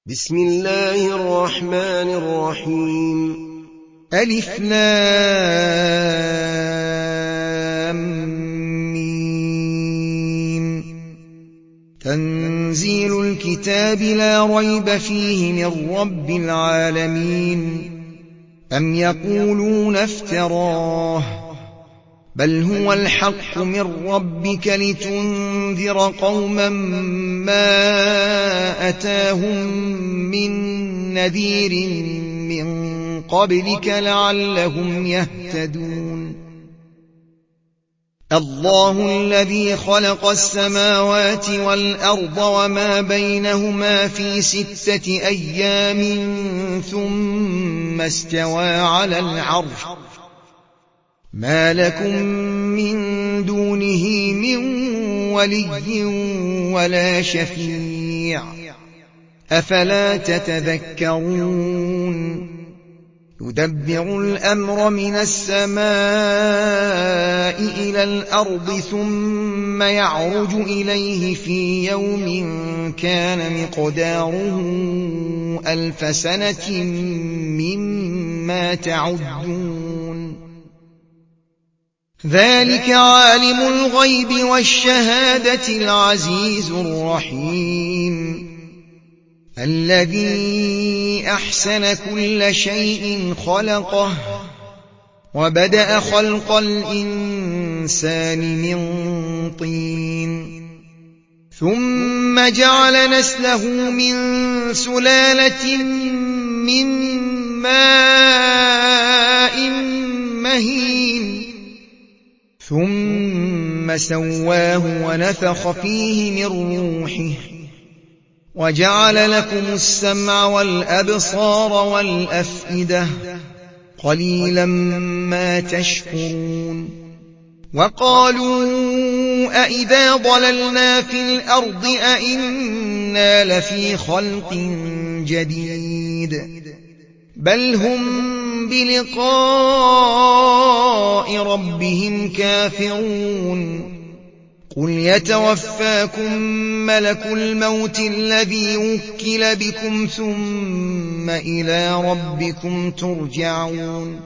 بسم الله الرحمن الرحيم. ألف لام ميم. تنزيل الكتاب لا ريب فيه من رب العالمين. أم يقولون افتراه بل هو الحق من ربك لتنذر قوما ما أتاهم من نذير من قبلك لعلهم يهتدون. الله الذي خلق السماوات والأرض وما بينهما في 6 أيام ثم استوى على العرش ما لكم من دونه من ولي ولا شفيع أفلا تتذكرون. يدبر الأمر من السماء إلى الأرض ثم يعرج إليه في يوم كان مقداره 1000 سنة مما تعدون. ذلك عالم الغيب والشهادة العزيز الرحيم الذي أحسن كل شيء خلقه وبدأ خلق الإنسان من طين ثم جعل نسله من سلالة من ماء مهين ثم سواه ونفخ فيه من روحه وجعل لكم السمع والأبصار والأفئدة قليلا ما تشكرون. وقالوا أئذا ضللنا في الأرض أئنا لفي خلق جديد بل هم بلقاء ربهم كافرون. قل يتوفاكم ملك الموت الذي وكل بكم ثم إلى ربكم ترجعون.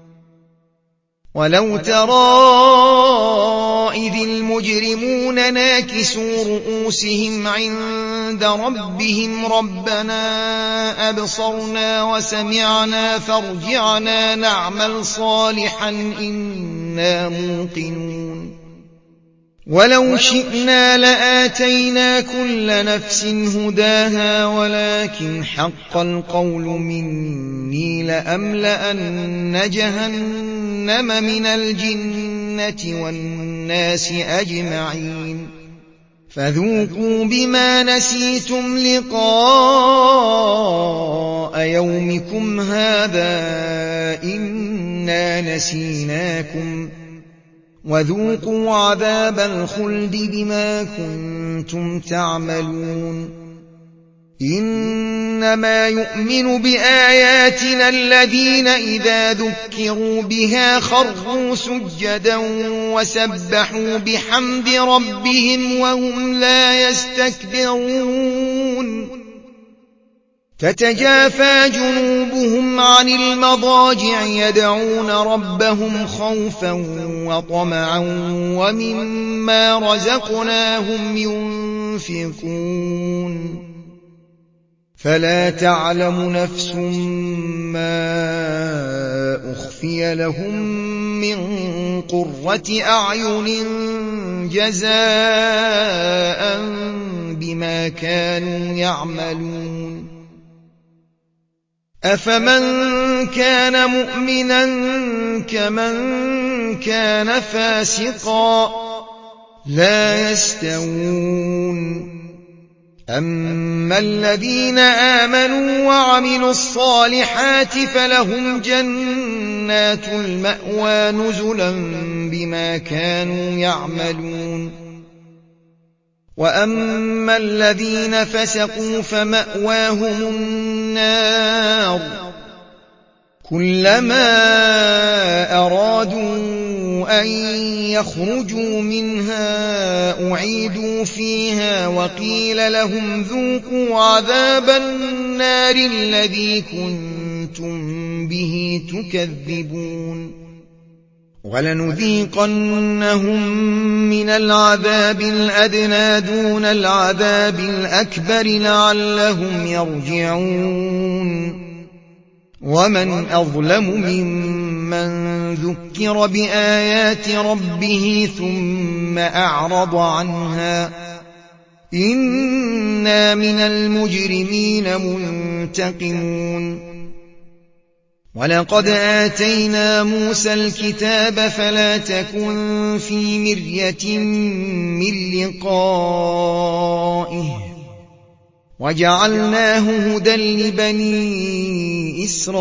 ولو ترى إذ المجرمون ناكسوا رؤوسهم عند ربهم ربنا أبصرنا وسمعنا فارجعنا نعمل صالحا إنا موقنون. ولو شئنا لآتينا كل نفس هداها ولكن حق القول مني لأملأن جهنم من الجنة والناس أجمعين فذوقوا بما نسيتم لقاء يومكم هذا إنا نسيناكم وذوقوا عذاب الخلد بما كنتم تعملون. إنما يؤمن بآياتنا الذين إذا ذكروا بها خروا سجدا وسبحوا بحمد ربهم وهم لا يستكبرون. تتجافى جنوبهم عن المضاجع يدعون ربهم خوفا وطمعا ومما رزقناهم ينفقون. فلا تعلم نفس ما أخفي لهم من قرة أعين جزاء بما كانوا يعملون. أفمن كان مؤمنا كمن كان فاسقا لا يستوون. أما الذين آمنوا وعملوا الصالحات فلهم جنات المأوى نزلا بما كانوا يعملون. وأما الذين فسقوا فمأواهم النار كلما أرادوا أن يخرجوا منها أعيدوا فيها وقيل لهم ذوقوا عذاب النار النَّارِ الَّذِي كُنتُم بِهِ تُكَذِّبُونَ وَلَنُذِيقَنَّهُم مِّنَ الْعَذَابِ الْأَدْنَىٰ دُونَ الْعَذَابِ الْأَكْبَرِ لَعَلَّهُمْ يَرْجِعُونَ وَمَنْ أَظْلَمُ مِمَّن ذُكِّرَ بِآيَاتِ رَبِّهِ ثُمَّ أَعْرَضَ عَنْهَا ۚ إِنَّا مِنَ الْمُجْرِمِينَ مُنتَقِمُونَ وَلَقَدْ آتَيْنَا مُوسَى الْكِتَابَ فَلَا تَكُن فِي مِرْيَةٍ مِّن لِّقَائِهِ وَجَعَلْنَاهُ هُدًى لِّبَنِي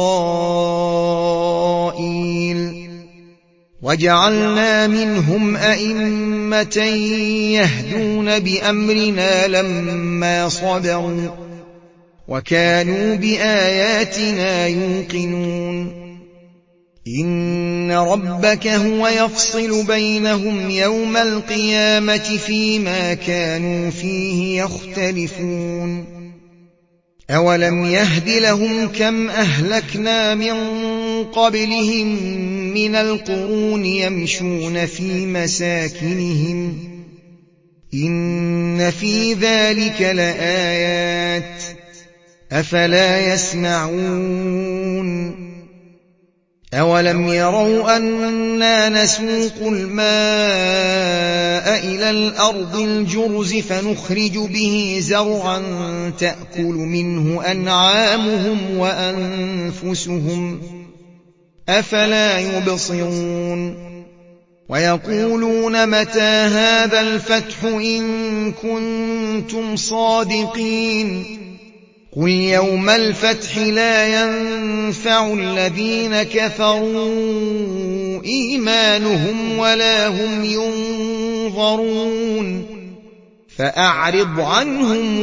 إِسْرَائِيلَ وَجَعَلْنَا مِنْهُمْ أَئِمَّةً يَهْدُونَ بِأَمْرِنَا لَمَّا صَبَرُوا وَكَانُوا بِآيَاتِنَا يُوقِنُونَ إِنَّ رَبَّكَ هُوَ يَفْصِلُ بَيْنَهُمْ يَوْمَ الْقِيَامَةِ فِيمَا كَانُوا فِيهِ يَخْتَلِفُونَ أَوَلَمْ يَهْدِ لَهُمْ كَمْ أَهْلَكْنَا مِن قَبْلِهِم مِّنَ الْقُرُونِ يَمْشُونَ فِي مَسَاكِنِهِمْ ۗ إِنَّ فِي ذَٰلِكَ لَآيَاتٍ ۖ أَفَلَا يَسْمَعُونَ أَوَلَمْ يَرَوْا أَنَّا نَسُوقُ الْمَاءَ إِلَى الْأَرْضِ الْجُرُزِ فَنُخْرِجُ بِهِ زَرْعًا تَأْكُلُ مِنْهُ أَنْعَامُهُمْ وَأَنفُسُهُمْ ۖ أَفَلَا يُبْصِرُونَ وَيَقُولُونَ مَتَىٰ هَٰذَا الْفَتْحُ إِن كُنتُمْ صَادِقِينَ قُلْ يَوْمَ الْفَتْحِ لَا يَنفَعُ الَّذِينَ كَفَرُوا إِيمَانُهُمْ وَلَا هُمْ يُنظَرُونَ فَأَعْرِضْ عَنْهُمْ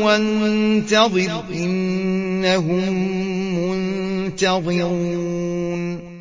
وَانتَظِرْ إِنَّهُم مُّنتَظِرُونَ